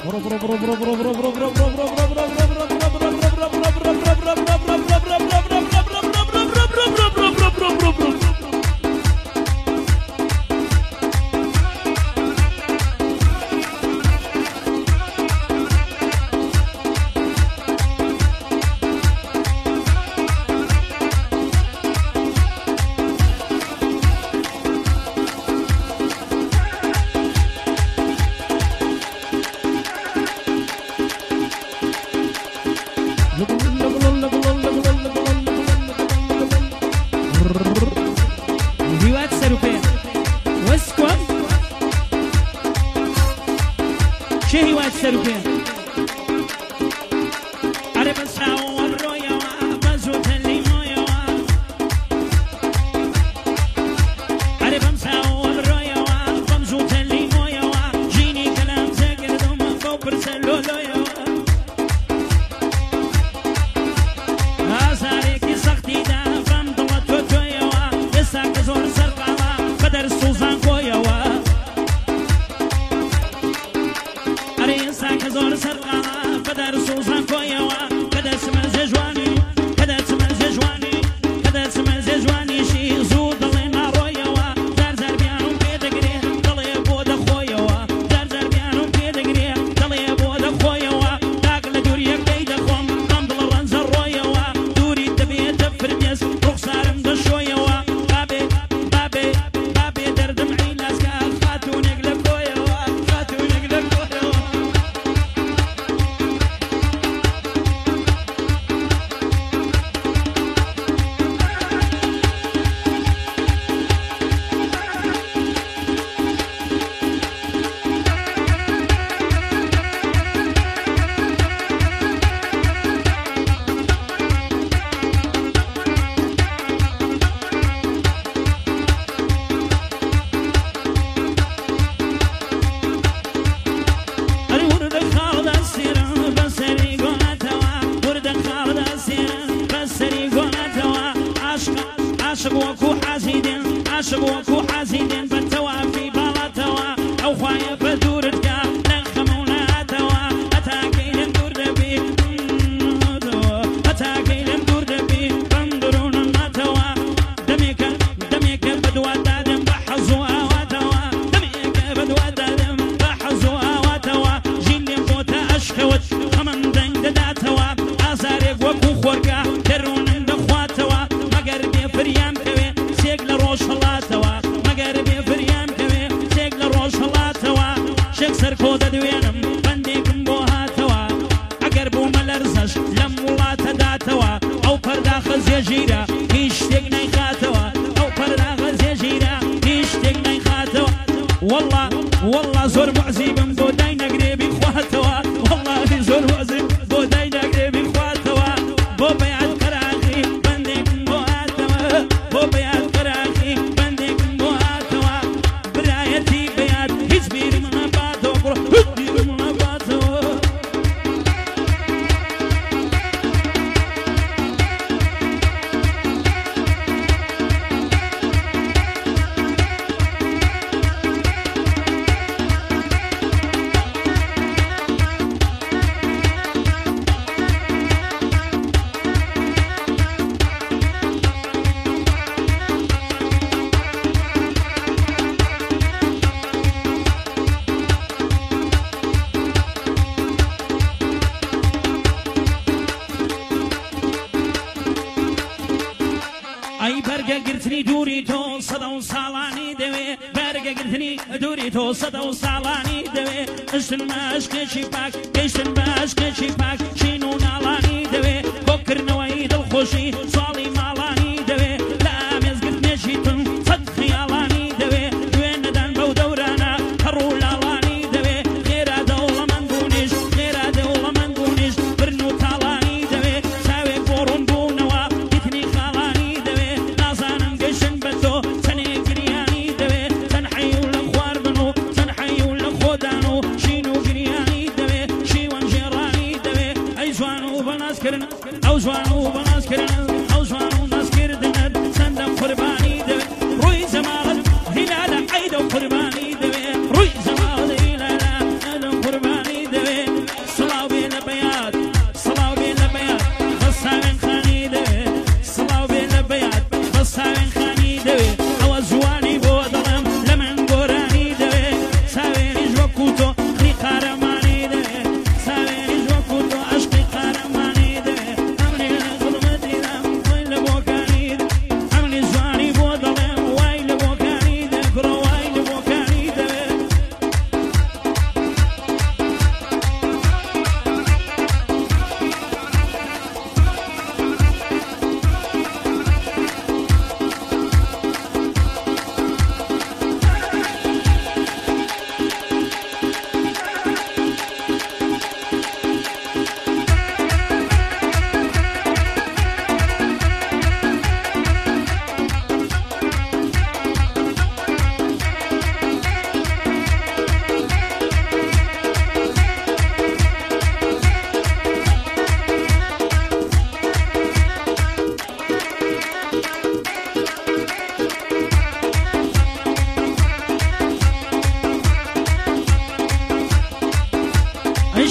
قرباني دوي روي زمان هلالا قرباني دوي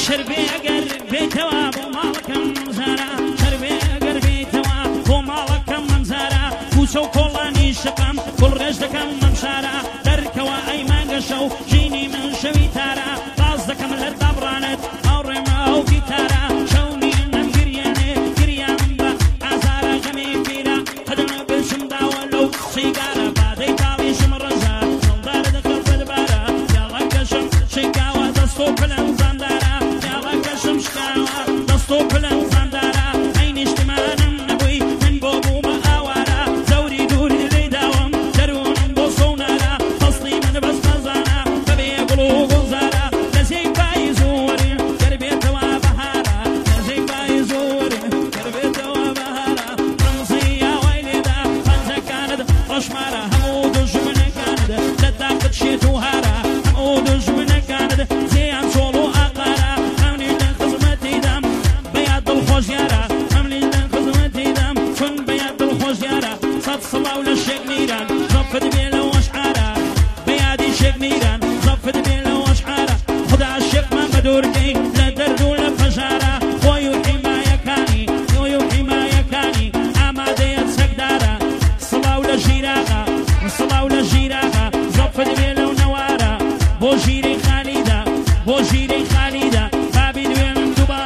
شربي أقر بيتوا بمالكم منزارا شربي أقر بيتوا بمالكم منزارا كوسو كولاني شقم كل رجلكم ممشارا دركوا أي ما قشو جيني من شوي تارا قصدكم للدبرانت أو رما أو جيتارا شوني إنم قرياني قريان با عزارا غمي فيرا قدنا بلشم داولو سيقارا بعدي تالي شمرزا نلدار دخل في البارا يلا قشم شيكاوا دستو بلن زندارا يلا قشم شكاوا دستو بلن زندارا عين اجتماعنا نبوي من بوبو ما آوارا زوري دوري لي داوم جرون بوصونارا فصلي من بس مزانا ببي قلوب وزارا لزي بايزوري قربيت وبهارا لزي بايزوري قربيت وبهارا رمزية ويلدا فانزا كانت رشمارا همود جمن كانت لداقت شيتوهارا همود جمن كانت زيان صولو أقارا همني لنخزمتي دم بياد الخوشيارا همني لنخزمتي دم فن بياد الخوشيارا صد صلاة ولا الشيك نيران زفت بيلا واشعارا بيادي شيك نيران زفت بيلا واشعارا خدا الشيك ما بدوركي لا درد ولا فجارا خويو حماية كاني خويو حماية كاني عمادية سكدارا صلاة ولا جيراغا صلاة ولا جيراغا زفت بيلا ونوارا بوجيري خالدة بوجيري خالدة بابي دوين دوبا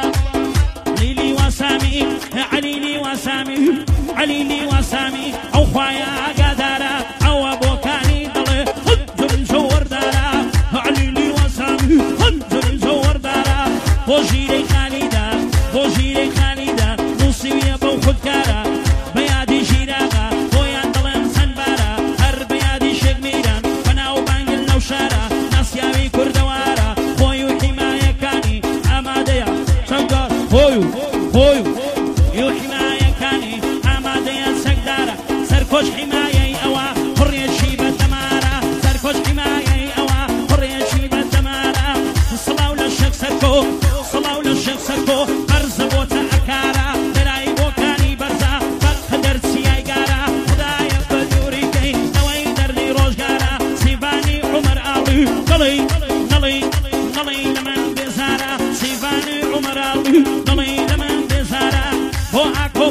ليلي وسامي عليلي وسامي عليلي وسامي أو خوايا قدارا أو أبو كاني ضلي هنزل زور دارا عليلي وسامي هنزل زور دارا بوجيري خالدة بوجيري خالدة نصيبي أبو خدكارا بيادي جيراغا بويا ضلم سنبارا هر بيادي شيك ميران فناو بانجل نوشارا ناسياوي كردوارا خويو حماية كاني أماديا شنقار خويو خويو يو حماية كاني أماديا سكدارا سركوش حماية أوا حرية شيبة تمارا سركوش حماية أوا حرية شيبة تمارا صلاة ولا الشيخ سركو صلاة ولا الشيخ سركو قرز بوتا أكارا دراي بوكاني برزا بقدر سياي قارا خدايا بدوري كي نوي دردي روشقارا سيفاني عمر علي نلي نلي نلي لمن بزارا سيفاني عمر علي نلي لمن بزارا هو أكو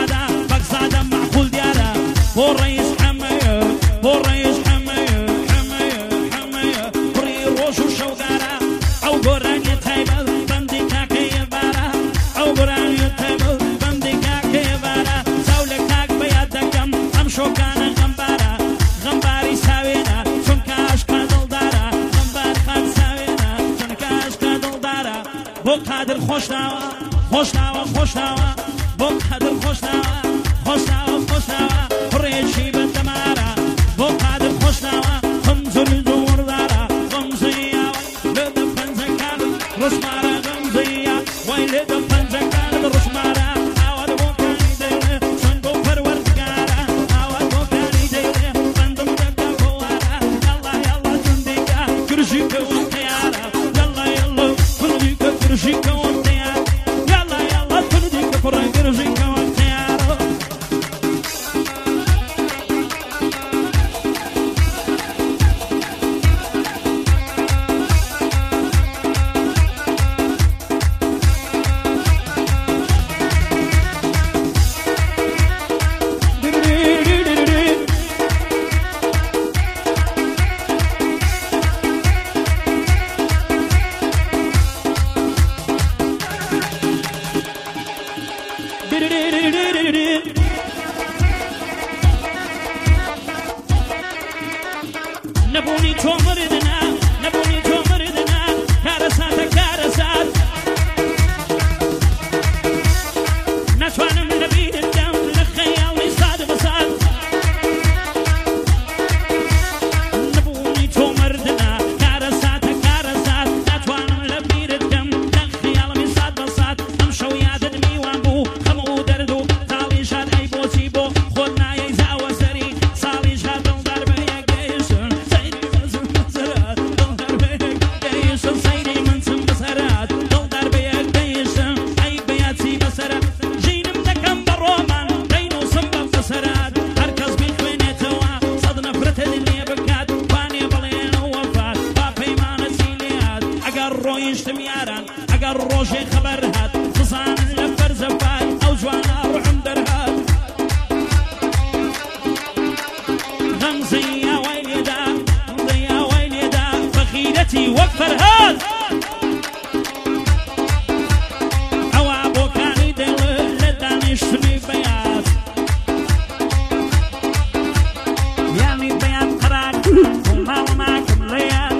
بقزادة معقول ديارا هو رئيس حماية هو رئيس حماية حماية حماية بري روش وشوقارا أو قران يتايبل بندي كاكي يبارا أو قران يتايبل بندي كاكي يبارا زولك كاك بيادكم أمشو كان غمبارا غمباري ساوينا شنكاش كادل دارا غمبار خان ساوينا شنكاش كادل دارا بو قادر خوشناوا خوشناوا خوشناوا بو قادر خوشناوا خوشناوا خوشناوا حرية شيبة تمارا بو قادر خوشناوا خمزر زور دارا غمزية لدى فنزكان رسمارا غمزية ويلدى فنزكان رسمارا عواد بوكاني ديلي شنقو فرورد قارا عواد بوكاني ديلي بندم دكا كوارا يلا يلا جنديكا كرشيكا وانتيارا يلا يلا كرديكا كرشيكا وانتيارا يلا يلا كرديكا كرشيكا وانتيارا ڕۆیشتم یاران ئەگەر ڕۆژێ خەبەر هات بزانن لە فەرزەفای ئەو جوانە ڕوحم دەرهات غەمزەی ئاوای لێدا غەمزەی ئاوای لێدا بەخیرەتی وەک فەرهاد ئەوا بۆکانی دڵ لە دانیشتنی بەیات یانی بەیان قەرار ماوە ماکەم لێیان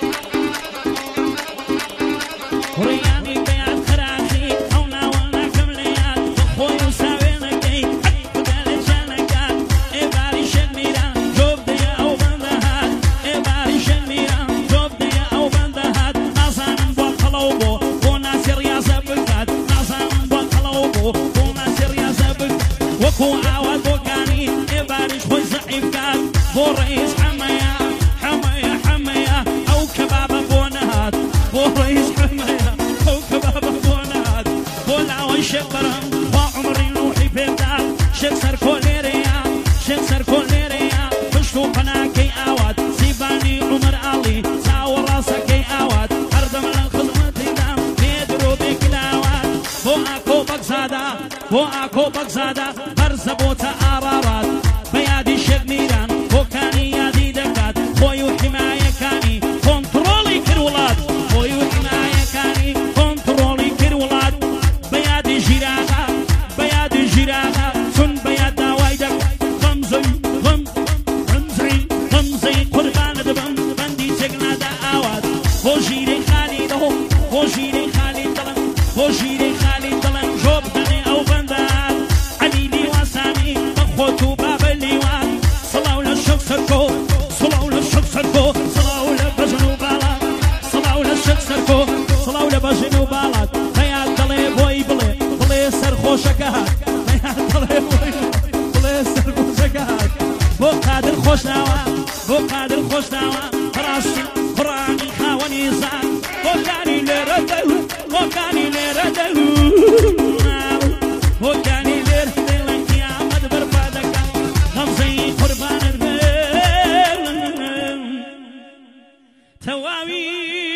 ڕێیانی بەیان قەراخی ئەو ناوە ناکەم لێیان بەخۆی و ساوێنەکەی حەق بدا لە جانەکان ئێباری شەرمیران جۆ بدەیە ئەو بەندە هات ئێباری شەرمیران جۆ بدەیە ئەو بەندە هات نازانم بۆ قەڵەو بۆ ناسی ڕیازە بکات نازانم بۆ قەڵەو بۆ ناسی ڕیازە بکات وەکو ئاوات بۆکانی ئێباریش خۆی زەعیف کات بۆ ڕئیس حەمەیە حەمەیە حەمەیە ئەو کەبابە بۆ نەهات بۆ ڕئیس حەمەیە ئەو کەبابە بۆ نەهات بۆ لاوەی شێخ بەرەم خوا عومری ڕوحی پێبدات شێخ سەرکۆ لێرەیە شێخ سەرکۆ لێرەیە پشت و پەناکەی ئاوات سیبانی عومەر ئاڵی چاوە ڕاستەکەی ئاوات هەردەمە لە خزمەتیدام پێدرۆ بێکلاوات بۆ ئاکۆ بەگزادا بۆ ئاکۆ بەگزادا هەرزە بۆتە ئارارات بەیادی شێخ میران بۆکانی یادی دەکات خۆی و حیمایەکانی کۆنتڕۆڵی کرد وڵات خۆی و حیمایەکانی کۆنتڕۆڵی کرد وڵات بەیادی ژیراغا بەیادی ژیراغا چون بەیاد داوای دەکات غەمزەی قوربانە دەبم بەندی چێک نادا ئاوات بۆ ژیرەی خالی دڵ بۆ ژیرەی خالی دڵم بۆ ژیرەی خالی دڵم ژۆ بدەنێ ئەو بەندات عەلی لیواسانی بەخۆت و بابە لیوان سڵاو لە شەق سەرکۆ سڵاو لە شەق سەرکۆ سڵاو لە بەژن و باڵات سڵاو لە شەق سەرکۆ سڵاو لە بەژن و باڵات بەیاد دڵێ بۆی بڵێ بڵێ سەرخۆشەکە هات بەیاد دڵێ بۆی بڵێ سەرخۆشەکە هات بۆ قادر خۆشناوە بۆ قادر خۆشناوە ڕاستی قڕانی خاوەنی زان بۆکانی لێرە دەلو بۆکانی لێرە دەلو بۆکانی لێرە دەڵێ قیامەت بەرپا دەکات غەمزەی قوربانت بێ تەواوی